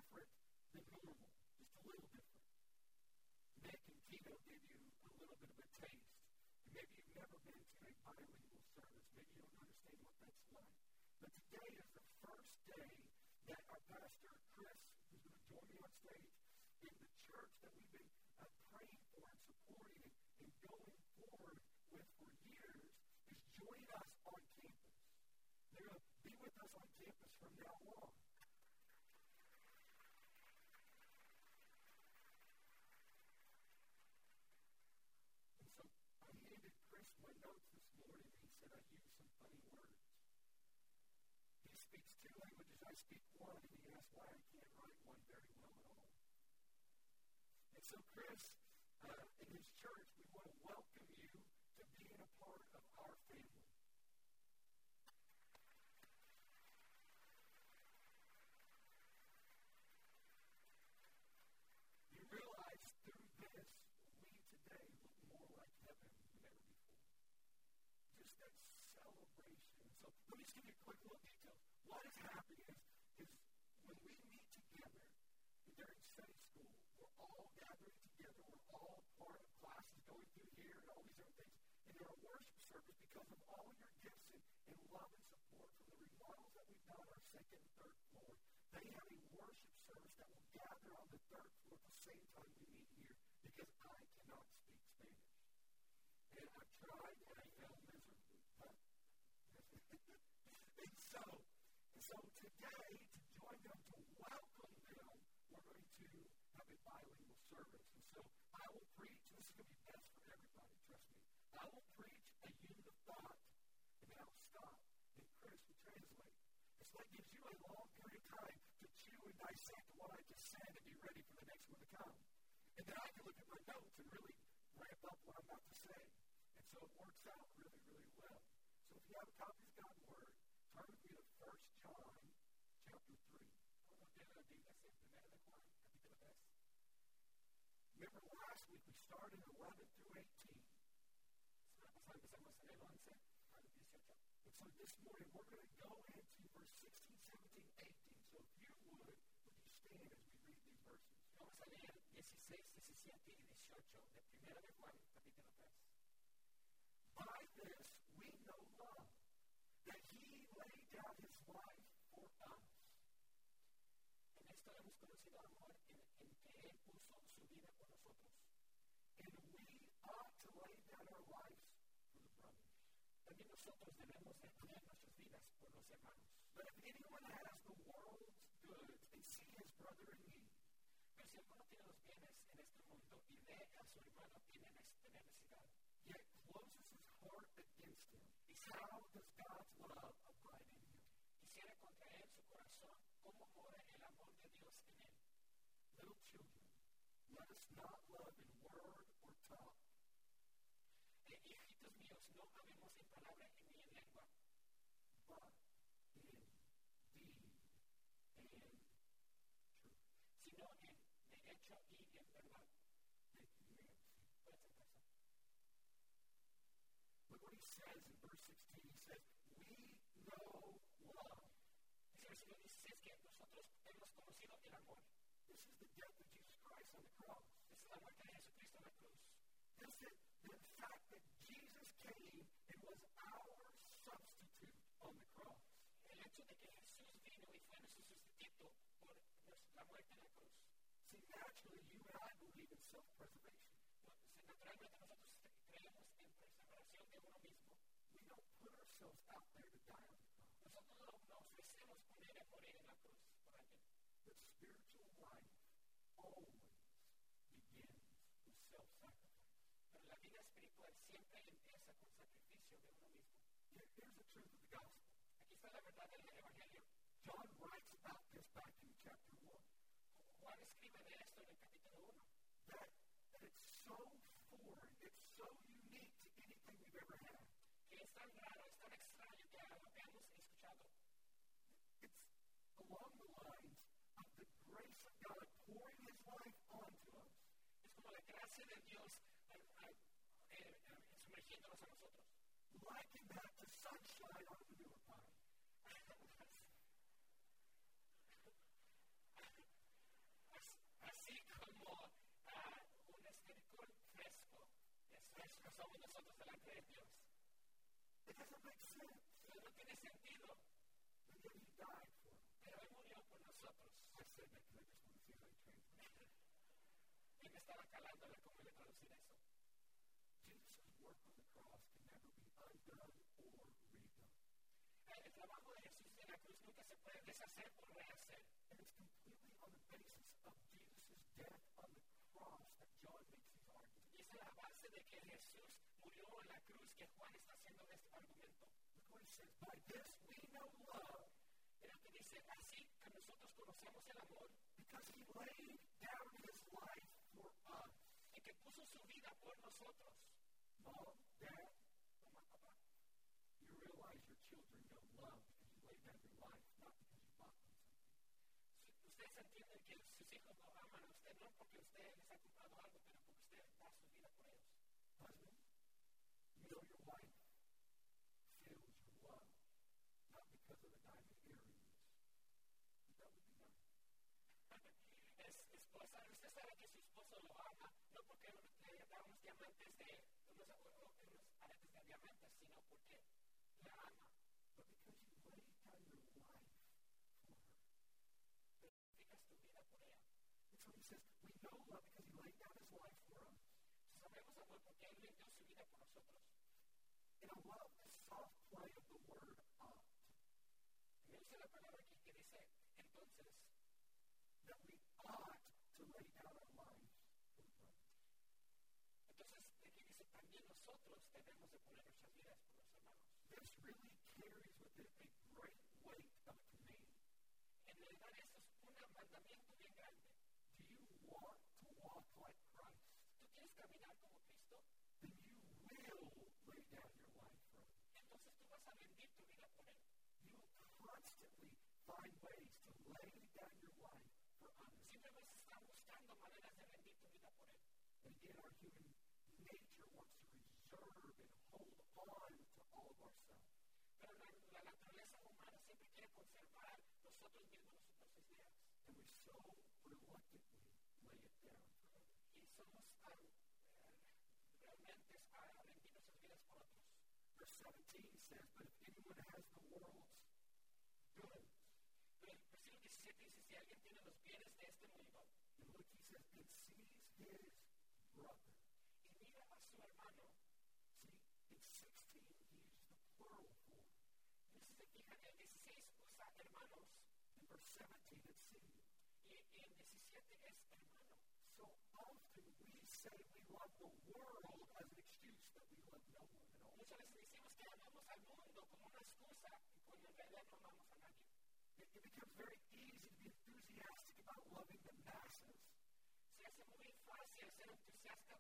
different than normal, just a little different. Nick and Tito gave you a little bit of a taste. And maybe you've never been to a bilingual service. Maybe you don't understand what that's like. But today is the first day that our pastor, Chris, who's going to join me on stage, in the church that we've been praying for and supporting and going forward with for years, is joining us on campus. They're going to be with us on campus from now on. And so I handed Chris my notes this morning, and he said I used some funny words. He speaks 2 languages, I speak 1, and he asked why I can't write one very well at all. And so Chris, in his church, we want to welcome you to being a part of our family. You realize through this, we today look more like heaven than ever before. Just that celebration. So let me just give you a quick little detail. What is happening is when we meet together during Sunday school, we're all gathering together. We're all part of classes going through here and all these other things. And in our worship service, because of all your gifts and love and support from the remodels that we've done on our 2nd and 3rd floor, they have a worship service that will gather on the 3rd floor at the same time we meet here, because I cannot speak Spanish. And I've tried, and I failed miserably. And so today, to join them, to welcome them, we're going to have a bilingual service. And so I will preach, and this is going to be best for everybody, trust me. I will preach a unit of thought, and then I'll stop, and Chris will translate. And so that gives you a long period of time to chew and dissect what I just said and be ready for the next one to come. And then I can look at my notes and really ramp up what I'm about to say. And so it works out really, really well. So if you have a copy of God's Word, turn with me to 1 John chapter 3. Remember last week we started 11 through 18. And so this morning we're going to go into verse 16, 17, 18. So if you would you stand as we read these verses? Vamos a leer 16, 17 y 18 de Primera de Juan, capítulo 3. By this we know love, that he laid down his life for us. En esto hemos conocido amor en que él puso su vida por nosotros. And we ought to lay down our lives for the brothers. También nosotros debemos de poner nuestras vidas por los hermanos. But if anyone has the world's goods and see his brother in need, pero si alguno tiene los bienes en este mundo y ve a su hermano tener necesidad, yet closes his heart against him, how does God's love abide in him? Y cierra contra él su corazón, ¿cómo mora el amor de Dios en él? Little children, let us not love in word or talk. Hijitos míos, no hablemos en palabra ni en lengua, but in deed and truth. Sino en de hecho y en verdad. Puedes empezar. Look what he says in verse 16. He says, we know love. Dice el versículo 16 que nosotros hemos conocido el amor. This is the death of Jesus Christ on the cross. Esta es la muerte de Jesucristo en la cruz. This is the fact that Jesus came and was our substitute on the cross. El hecho de que Jesús vino y fue nuestro sustituto por la muerte en la cruz. See, naturally, you and I believe in self-preservation. Naturalmente nosotros creemos en preservación de uno mismo. We don't put ourselves out there to die on the cross. Nosotros no ofrecemos poner a morir en la cruz por alguien. But spiritual life always begins with self-sacrifice. Pero la vida espiritual siempre empieza con sacrificio de uno mismo. Here's the truth of the gospel. Aquí está la verdad del evangelio. John writes about this back in chapter 1. Juan escribe de esto en el capítulo 1. That it's so foreign, it's so unique to anything we've ever had. Que es tan raro, es tan extraño que a lo que hemos escuchado. It's along the lines of the grace of God pouring his life onto us. Es como la gracia de Dios sumergiéndonos a nosotros. Liken that to sunshine on a manure pile. doesn't make sense. No tiene sentido. And then he died for us. Pero él murió por nosotros. I said that because I just want to see how he translated it. Y me estaba calando a ver cómo le traducir eso. Jesus' work on the cross can never be undone or redone. El trabajo de Jesús en la cruz nunca se puede deshacer o rehacer. And it's completely on the basis of Jesus' death on the cross that John makes these arguments. Y es a la base de que Jesús murió en la cruz que Juan está haciendo este argumento. Look what he says. By this we know love. Pero que dice, así que nosotros conocemos el amor. Because he laid down his life for us. Y que puso su vida por nosotros. Mom, Dad, mamá, papá. You realize your children know love because you laid down your life, not because you bought them something. Ustedes entienden que sus hijos lo aman a usted, no porque usted les ha comprado algo, pero porque usted da su vida por ellos. Husband, you know your wife feels your love, not because of the diamond earrings. That would be nice. Esposa, usted sabe que su esposo lo ama, no porque le da unos diamantes unos aretes de diamantes, sino porque la ama. But because you laid down your life for her. Sacrificas tu vida por ella. And so he says, we know love because he laid down his life for us. Sabemos amor porque él dio su vida por nosotros. And I love the soft play of the word ought. Me gusta la palabra aquí que dice, entonces, that we ought to lay down our lives for the brother. Entonces, aquí dice, también nosotros debemos de poner nuestras vidas por los hermanos. This really carries with it a great weight of a command. En realidad, eso es un mandamiento bien grande. Do you want to walk like Christ? ¿Tú quieres caminar como Cristo? Then you will lay down your life for others. Entonces, tú vas a rendir tu vida por él. You will constantly find ways to lay down your life for others. Siempre vas a estar buscando maneras de rendir tu vida por él. And again, our human nature wants to reserve and hold on to all of ourselves. Pero la naturaleza humana siempre quiere conservar nosotros mismos nuestras ideas. And we so reluctantly lay it down for others. Y somos realmente a rendir nuestras vidas por otros. Verse 17 says, but if anyone has the world's goods. Pero el versículo 17 dice, si alguien tiene los bienes de este mundo. And look, he says, and sees his brother. Y mira a su hermano. See, in 16 he uses the plural form. Y si se fijan, en 16 usa hermanos. In verse 17 it's singular. Y en 17 es hermano. So often we say we love the world as an excuse that we love no one at all. Muchas veces decimos que amamos al mundo como una excusa cuando en realidad no amamos a nadie. It becomes very easy to be enthusiastic about loving the masses. Se hace muy fácil ser entusiasta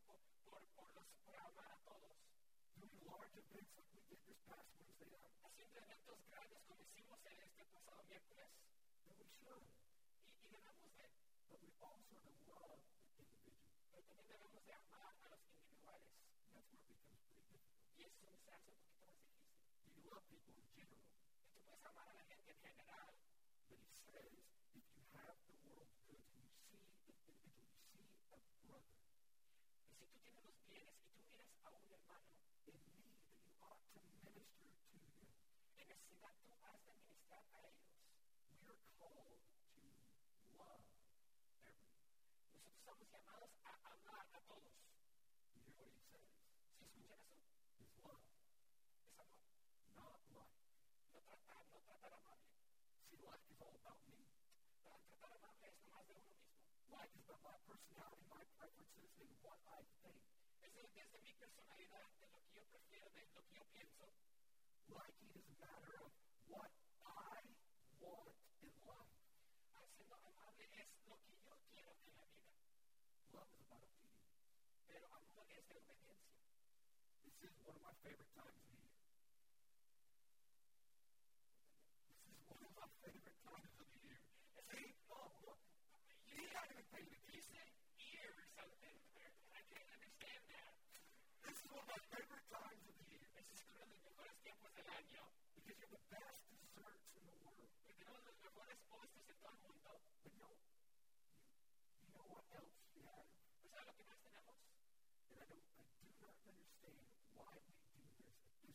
por amar a todos. Doing large events like we did this past Wednesday night. Haciendo eventos grandes como hicimos este pasado miércoles. And we should. Y debemos de. But we also have to love the individual. Pero también debemos de amar a los individuales. And that's where it becomes pretty difficult. Y eso se hace un poquito más difícil. You love people in general. Y tú puedes amar a la gente en general. But he says, if you have the world's goods and you see an individual, you see a brother. Y si tú tienes los bienes y tú miras a un hermano, in need that you ought to minister to them. En necesidad tú has de ministrar a ellos. We are called to love everyone. Nosotros estamos llamados a amar a todos. You hear what he says? ¿Sí escuchan eso? It's love. Es amor. Not like. No tratar amable. See, like is all about me. Tratar amable es nomás de uno mismo. Like is about my personality, my preferences, and what I think. Es desde mi personalidad, de lo que yo prefiero, de lo que yo pienso. Liking is a matter of what I want in life. Siendo amable es lo que yo quiero en la vida. Love is about obedience. Pero amor es de obediencia. This is one of my favorite times of the year. This is one of my favorite times of the year. See, you can't even pay the piece. You say year or something. I can't understand that. This is one of my favorite times of the year. This is uno de los mejores tiempos del año. Because you're the best desserts in the world. Porque tenemos los mejores postres en todo el mundo. But you know what else you have? ¿Pues sabes lo que más tenemos? And I do not understand why we do this at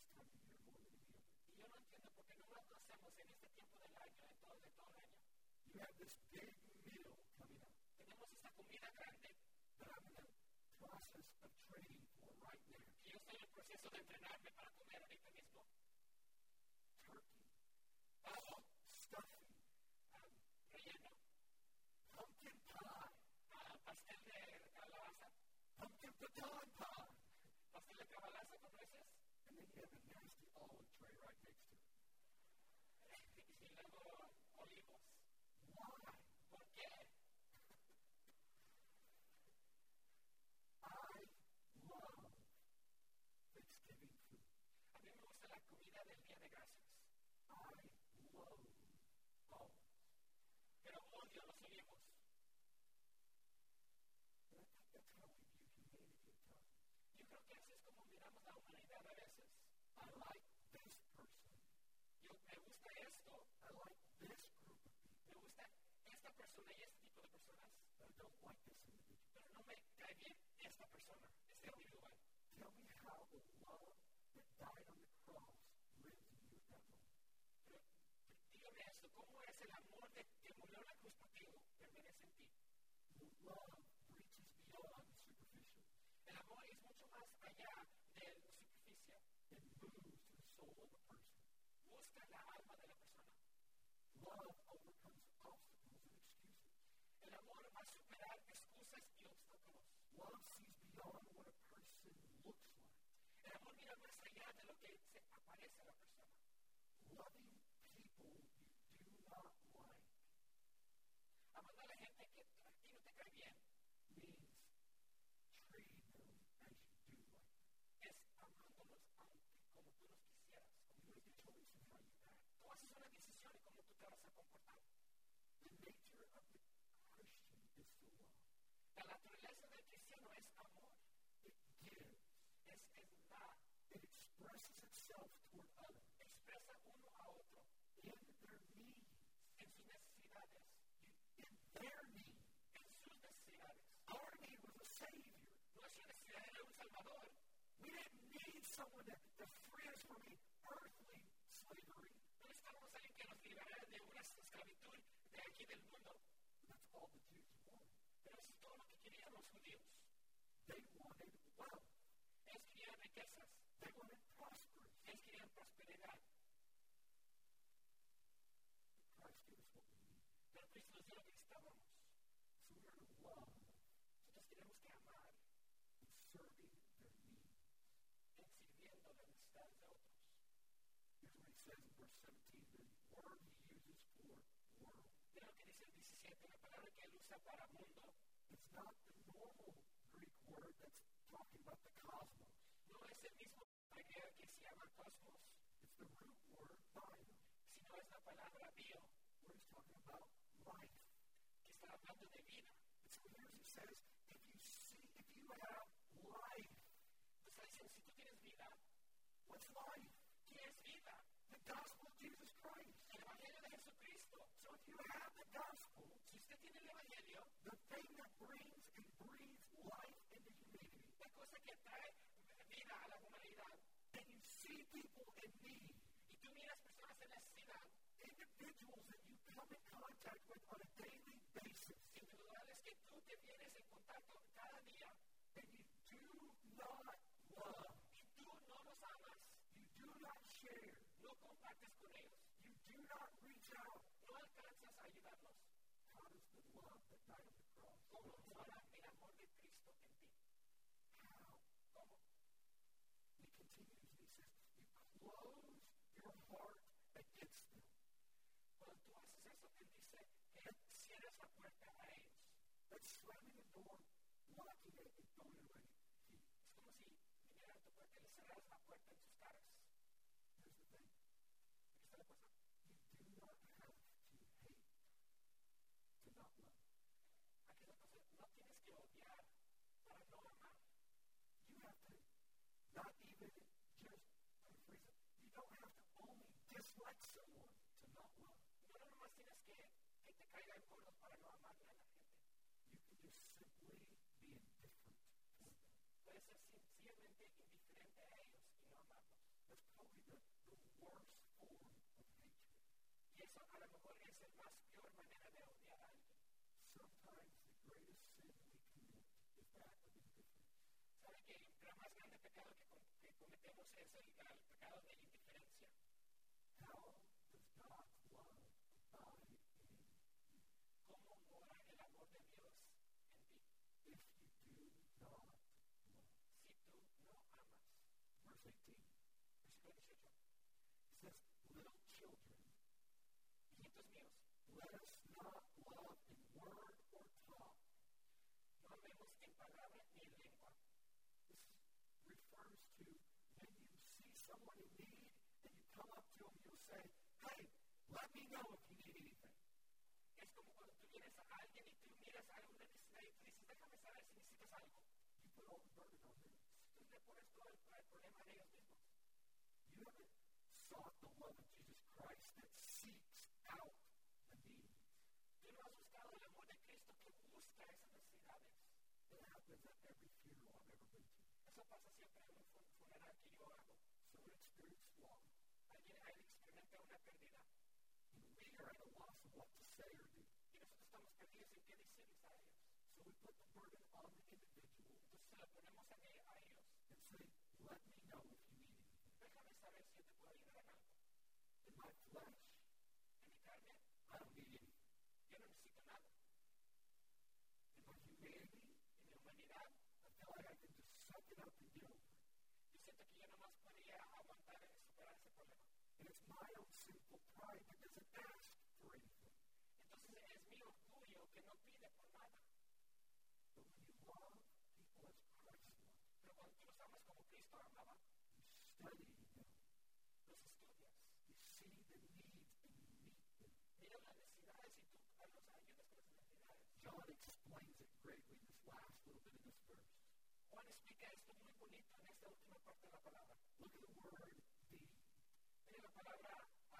have this big meal coming up. Tenemos esta comida grande that I'm in the process of training for right now. Y yo estoy en el proceso de entrenarme para comer ahorita mismo. Turkey. Stuffing. Relleno. Pumpkin pie. Pastel de calabaza. Pumpkin pecan pie. Pastel de calabaza con nueces. And then you have a nasty olive tray right next to it. Y luego olivos. Why? ¿Por qué? I love Thanksgiving food. A mí me gusta la comida del Día de Gracias. I love olives. Pero odio los olivos. But I think that's how we view humanity at times. Yo creo que así es como miramos la humanidad a veces. I like this person. Me gusta esto. I like this group of people. Me gusta esta persona y este tipo de personas. But I don't like this individual. Pero no me cae bien esta persona, este individual. Tell me how the love that died on the cross lives in you at that moment. Pero dígame esto, ¿cómo es el amor que murió en la cruz por ti permanece en ti? The love reaches beyond the superficial. El amor es mucho más allá de la superficie. It moves to the soul of a person. Busca la alma de la persona. Love overcomes obstacles and excuses. El amor va a superar excusas y obstáculos. Love sees beyond what a person looks like. El amor mira más allá de lo que se aparece a la persona. Loving people you do not like. Amando a la gente que a ti no te cae bien means treating them as you do like them. Es amándolos aunque como tú los quisieras. You make a choice in how you act. Tú haces una decisión en cómo tú te vas a comportar. The nature of the Christian is to love. La naturaleza del cristiano es amor. It gives. Es dar. It expresses itself toward others. Expresa uno a otro. In their needs. En sus necesidades. In their needs. En sus necesidades. Our need was a Savior. Nuestra necesidad era un Salvador. We didn't need someone to free us from the earthly slavery. No necesitábamos a alguien que nos liberara de una esclavitud de aquí del mundo. That's all the Jews wanted. Pero eso es todo lo que querían los judíos. They wanted wealth. Ellos querían riquezas. They wanted prosperity. Ellos querían prosperidad. Christ gave us what we need. Pero Cristo nos dio lo que necesitábamos. So we are to love. Nosotros tenemos que amar. In serving their needs. En sirviendo las necesidades de otros. Here's what he says in verse 17. The word he uses for world. Mira lo que dice el 17. La palabra que él usa para mundo. It's not the normal Greek word that's talking about the cosmos. No es el mismo griego que se llama cosmos. It's the root word bio. Sino es la palabra bio. Where he's talking about life. Que está hablando de vida. And so here he says, if you have life. Está diciendo, si tú tienes vida, what's life? ¿Qué es vida? The gospel of Jesus Christ. El evangelio de Jesucristo. So if you have the gospel, si usted tiene el evangelio, the thing that brings and breathes life into humanity, la cosa que trae vida a la humanidad, and you see people in need, y tú miras personas en necesidad, individuals that you come in contact with on a daily basis, individuales que tú te vienes en contacto cada día, and you do not love, y tú no los amas, you do not share, no compartes con ellos, you do not reach out, no alcanzas a ayudarlos. How does the love that died on the cross? ¿Cómo mora el amor de Cristo en ti? How? ¿Cómo? He continues and he says, you close your heart against them. Cuando tú haces eso, él dice que cierras la puerta a ellos. That's slamming the door, locking it, and throwing it away. Es como si vinieran a tu puerta y le cerraras la puerta en sus caras. Here's the thing. Aquí está la cosa. You do not have to hate to not love. Aquí está la cosa. No tienes que odiar para no amar. You have to not even just, you don't have to only dislike someone to not love. No nomás tienes que te caigan gordos para no amar a la gente. You can just simply be indifferent 18. Versículo 18. It says, little children, Hijitos míos, let us not love in word or talk. no amemos en palabra ni en lengua. This refers to when you see someone in need and you come up to them, you'll say, hey, let me know if you need anything. Es como cuando tú vienes a alguien y tú miras a alguna necesidad y tú dices, déjame saber si necesitas algo. You put all the burden on them. Tú le pones todo el problema en ellos mismos. You haven't sought the love of Jesus Christ that seeks out the need. Tú no has buscado el amor de Cristo que busca esas necesidades. It happens at every funeral I've ever been to. Eso pasa siempre en un funeral que yo hago. Someone experienced loss. Alguien experimenta una pérdida. And we are at a loss of what to say or do. Y nosotros estamos perdidos en qué decirles a ellos. So we put the burden on the individual Entonces se lo ponemos a ellos. and say, let me know if you need anything. Déjame saber si yo te puedo ayudar en algo. In my flesh, En mi carne, I don't need anything. yo no necesito nada. In my humanity, En mi humanidad, I feel like I can just suck it up and get over it. yo siento que yo nomás podría aguantar y superar ese problema. And it's my own sinful pride that doesn't ask for anything. Entonces es mi orgullo que no pide por nada. But when you love people as Christ loved, Pero cuando tú los amas como Cristo amaba, you study them, los estudias. you see the needs, and you meet them. Mira las necesidades y tú los ayudas con las necesidades. John explains it greatly this last little bit of this verse. Juan explica esto muy bonito en esta última parte de la palabra. Look at the word thee. Mira la palabra,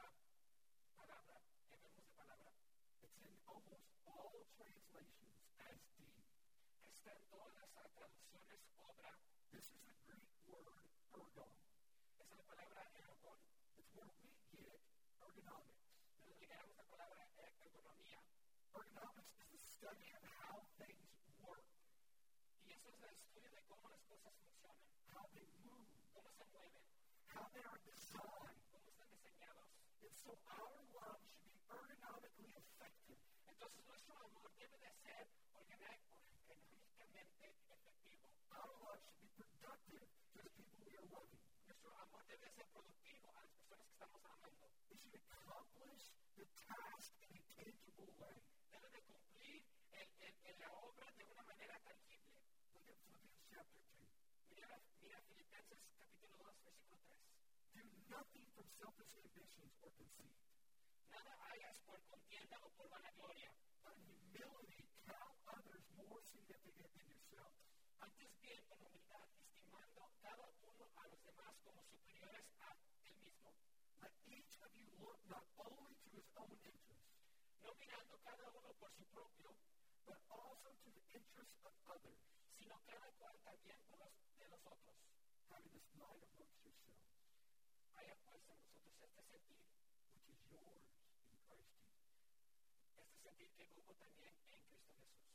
que vemos de palabra. It's in almost all translations as thee. Está en todas las traducciones obra. This is the Greek word ergon. Es la palabra ergon. It's where we get ergonomics. De donde llegamos la palabra ergonomía. Ergonomics is the study of how things work, Y eso es el estudio de cómo las cosas funcionan, how they move, cómo se mueven, how they are designed. cómo están diseñados. And so our love should be ergonomically effective. Entonces nuestro amor debe de ser orgánicamente efectivo. Our love should be productive to the people we are loving. Nuestro amor debe de ser productivo a las personas que estamos amando. It should accomplish the task in a tangible way. Debe de cumplir la obra de una manera tangible. Look at Philippians chapter 2. Mira Filipenses capítulo 2, versículo 3. Do nothing from selfish ambitions or conceit. Nada hagas por contienda o por vanagloria. But in humility, count others more significant than yourselves. Antes bien, con humildad, estimando cada uno a los demás como superiores a él mismo. Let each of you look not only to his own interest, No mirando cada uno por su propio, but also to the interest of others, sino cada cual también por los de los otros. having this mind amongst yourselves, Haya pues en nosotros este sentir which is yours in Christ Jesus. que hubo también en Cristo Jesús.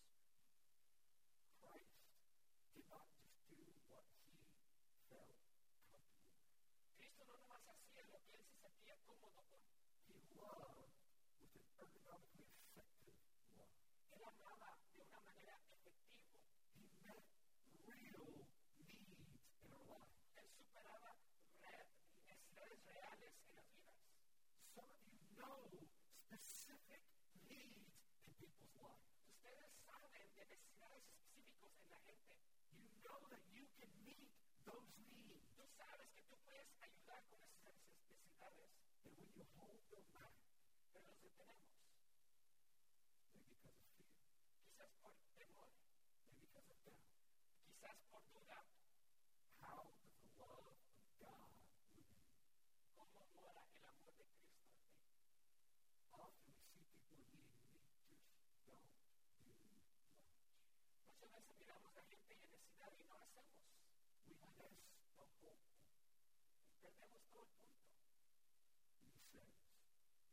Christ did not just do what he felt comfortable with. Cristo no nomás hacía lo que él se sentía cómodo con. He loved with an ergonomically effective love. Él amaba de una manera efectiva. He met real needs in our lives. Él superaba necesidades reales en las vidas. Some of you know specific needs in people's lives. Ustedes saben de necesidades específicas en la gente. You know that you can meet those needs. Tú sabes que tú puedes ayudar con esas necesidades, And when you hold them back, pero los detenemos. maybe because of fear, Quizás por temor, maybe because of doubt, quizás por duda. how does the love of God live in you? ¿Cómo mora el amor de Cristo en ti? Often we see people in need and we just don't do much. Muchas veces miramos a la gente en necesidad y no hacemos. We miss the whole point. Y perdemos todo el punto. And he says,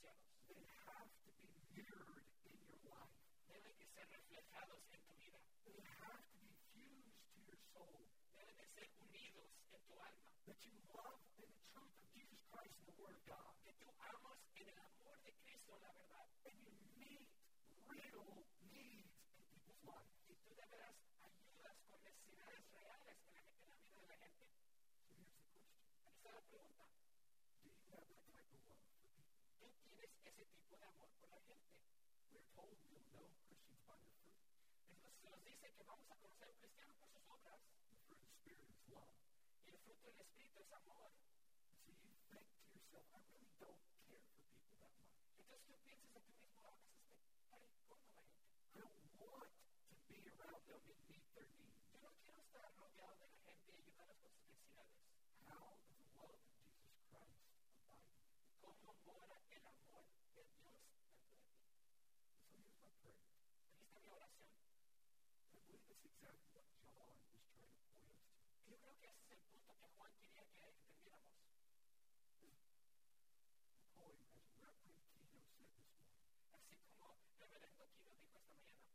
divorciados. They have to be mirrored in your life. Deben de ser reflejados en tu vida. They have to be fused to your soul. Deben de ser unidos en tu alma. That you love in the truth of Jesus Christ and the Word of God. Que tú amas en el amor de Cristo la verdad. And you meet real needs in people's lives. Y tú de veras ayudas con necesidades reales en la vida de la gente. So here's the question. Aquí está la pregunta. Do you have that type of love for people? ¿Tú tienes ese tipo de amor por la gente? We're told we'll know Christians by their fruit. Se nos dice que vamos a conocer a un cristiano por sus obras. The fruit of the Spirit is love. Y el fruto del Espíritu es amor. So you think to yourself, I really don't care for people that much. Entonces tú piensas de ti mismo, a veces te cae como la gente. I don't want to be around them and meet their needs. Yo no quiero estar rodeado de la gente y ayudarlos con sus necesidades. How does the love of Jesus Christ abide in you? ¿Cómo mora el amor de Dios dentro de ti? So here's my prayer. Aquí está mi oración. I believe that's exactly what John is trying to point us to. Yo creo que ese es el punto que Juan quería que entendiéramos. According as Reverend Kino said this morning. Así como Reverendo Kino dijo esta mañana.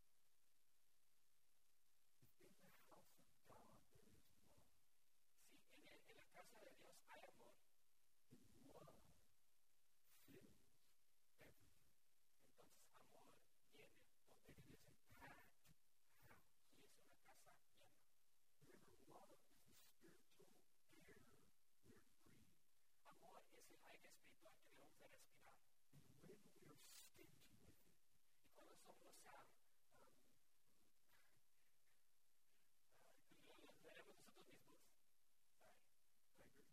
If in the house of God there is love. Si en la casa de Dios hay amor. And love fills everything. Entonces amor llena todo. And it is a packed house. Y es una casa llena. Remember, love is the spiritual air we're breathing. Amor es el aire espiritual que debemos de respirar. And when we are stingy with it, Y cuando somos los veremos nosotros mismos. I agree.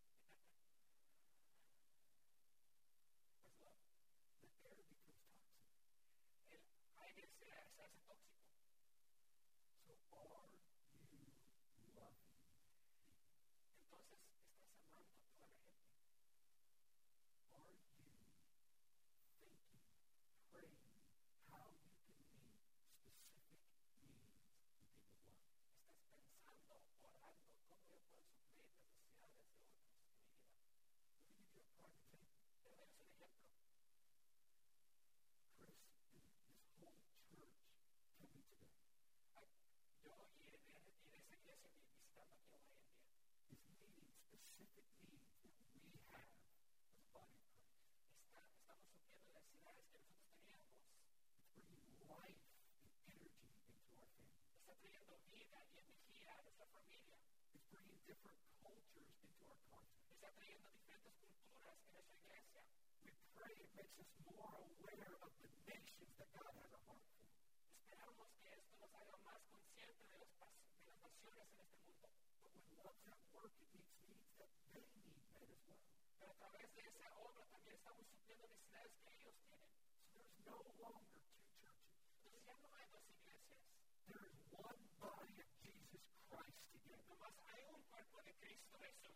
Pues love. The air becomes toxic. El aire se hace tóxico. So are you loving people? Entonces estás amando a toda la gente. Are you thinking, praying, how you can meet specific needs in people's lives? Estás pensando, orando, cómo yo puedo suplir las necesidades de otros en mi vida. Let me give you a prime example. Pero déjame un ejemplo. Chris and this whole church coming today Yo y de esa iglesia visitando aquí hoy en día. is meeting specific needs that we have as a body of Christ. Estamos supliendo las necesidades que nosotros teníamos. It's bringing life and energy into our family. Está trayendo vida y energía a nuestra familia. It's bringing different cultures into our context. Está trayendo diferentes culturas en nuestra iglesia. We pray it makes us more aware of the nations that God has a heart for. Esperamos que esto nos haga más conscientes de las naciones en este mundo. But when love's at work, it meets needs that they need met as well. Pero a través de esa obra también estamos supliendo necesidades que ellos tienen. So there's no longer two churches. Entonces ya no hay dos iglesias. There is one body of Jesus Christ together. Nomás hay un cuerpo de Cristo Jesús.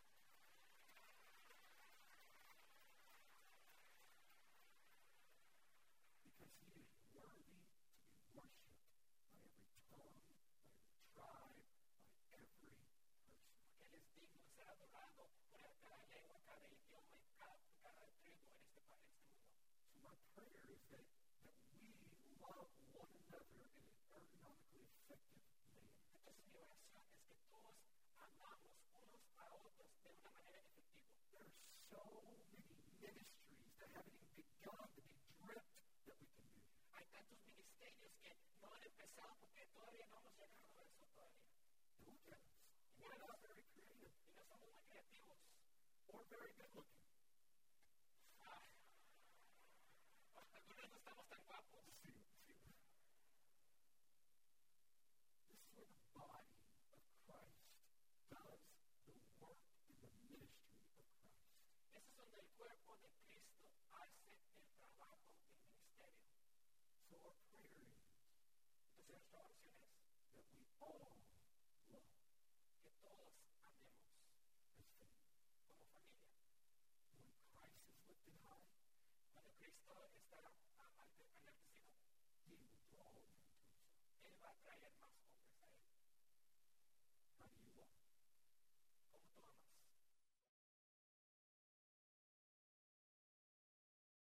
Because he is worthy to be worshipped by every tongue, by every tribe, by every person. Porque Él es digno de ser adorado por cada lengua, cada idioma y cada tribu en este mundo. So my prayer is that we love one another in an ergonomically effective manner. Entonces mi oración es que todos amamos unos a otros de una manera efectiva. There are so many ministries that haven't even begun to be dripped that we can do. Hay tantos ministerios que no han empezado porque todavía no hemos llegado a eso todavía. And look at us. We're not very creative Y no somos muy creativos or very good looking.